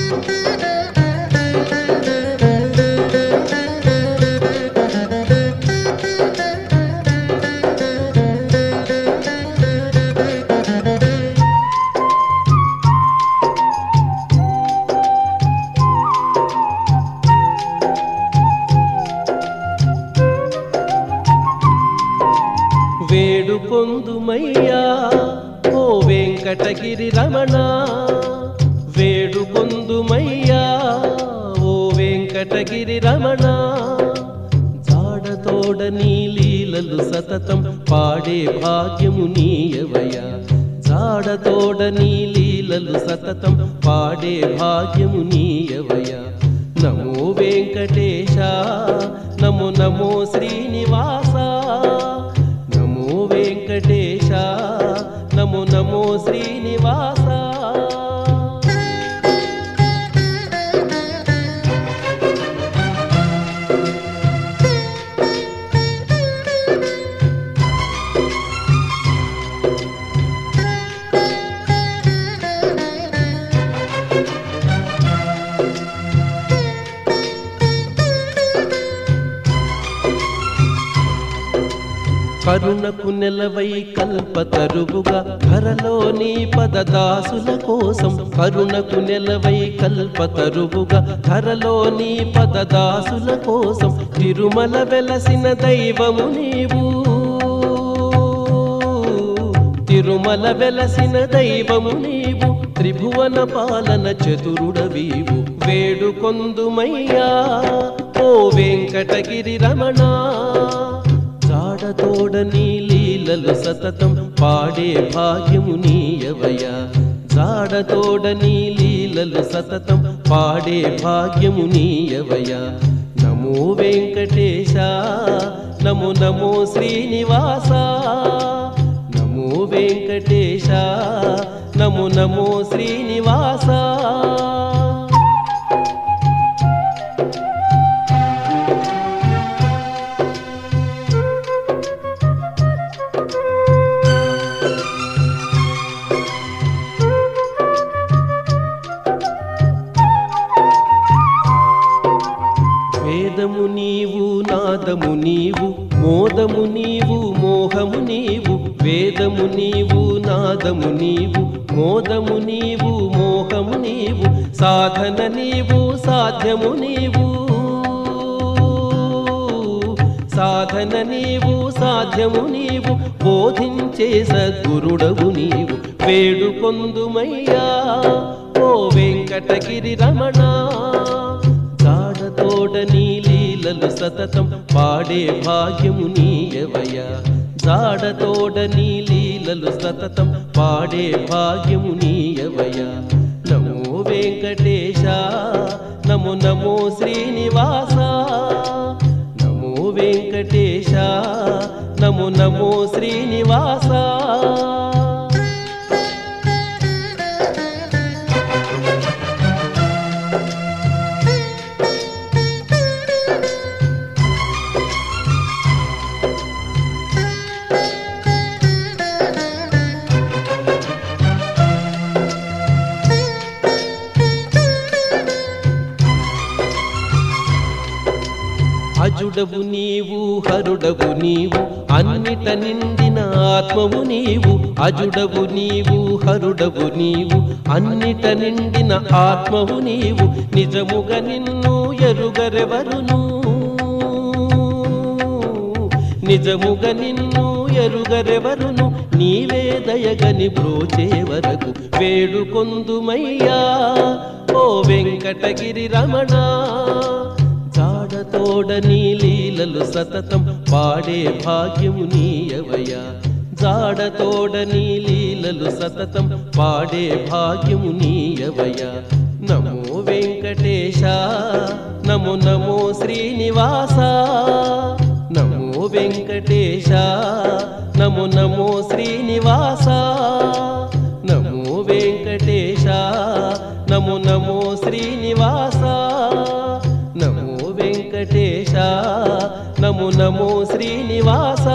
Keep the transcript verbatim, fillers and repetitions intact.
వేడుకొందుమయ్యా ఓ వెంకటగిరి రమణ, వేడుకొందుమయ్యా ఓ వెంకటగిరి రమణ. జాడతోడ నీ లీలలు సతతం పాడే భాగ్యము నీయవయ్యా, జాడతోడ నీ లీలలు సతతం పాడే భాగ్యము నీయవయ్యా. నమో వెంకటేశ, నమో నమో శ్రీనివాస, నమో వెంకటేశ, నమో నమో శ్రీనివాస. కరుణకు నెలవై కల్పతరువుగా ధరలోని పదదాసుల కోసం, కరుణకు నెలవై కల్పతరువుగా ధరలోని పదదాసుల కోసం. తిరుమల వెలసిన దైవము నీవు, తిరుమల వెలసిన దైవము నీవు, త్రిభువన పాలన చతురుడవీవు. వేడుకొందుమయ్యా ఓ వెంకటగిరి రమణ, జాడతోడ నీ లీలలు సతతం పాడే భాగ్యము నీయవయ్యా, జాడతోడ నీ లీలలు సతతం పాడే భాగ్యము నీయవయ్యా. నమో వెంకటేశ, నమో నమో శ్రీనివాస, నమో వెంకటేశ, నమో నమో శ్రీనివాస. వేదము నీవు, నాదము నీవు, మోదము నీవు, మోహము నీవు. వేదము నీవు, నాదము నీవు, మోదము నీవు, మోహము నీవు. సాధన నీవు, సాధ్యము నీవు, సాధన నీవు, సాధ్యము నీవు. బోధించే సద్గురుడవు నీవు. వేడుకొందుమయ్యా ఓ వెంకటగిరి రమణ, జాడతోడ నీ లీలలు సతతం పాడే భాగ్యము నీయవయ్యా, జాడతోడ నీ లీలలు సతతం పాడే భాగ్యము నీయవయ్యా. నమో వెంకటేశ, నమో నమో శ్రీనివాస, నమో వెంకటేశ, నమో నమో శ్రీనివాస. అజుడవు నీవు, హరుడవు నీవు, అన్నిట నిండిన ఆత్మవు నీవు. అజుడవు నీవు, హరుడవు నీవు, అన్నిట నిండిన ఆత్మవు నీవు. నిజముగా నిన్ను ఎరుగరెవరును, నిజముగా నిన్ను ఎరుగరెవరును. నీవే దయగని బ్రోచే వరకు. వేడుకొందుమయ్యా ఓ వెంకటగిరి రమణ, జాడతోడ నీ లీలలు సతతం పాడే భాగ్యము నీయవయ్యా, జాడతోడ నీ లీలలు సతతం పాడే భాగ్యము నీయవయ్యా. నమో వెంకటేశ, నమో నమో శ్రీనివాస, నమో వెంకటేశ, నమో నమో శ్రీనివాస, నమో వెంకటేశ, నమో నమో శ్రీనివాస, నమో వెంకటేశ, నమో నమో శ్రీనివాస.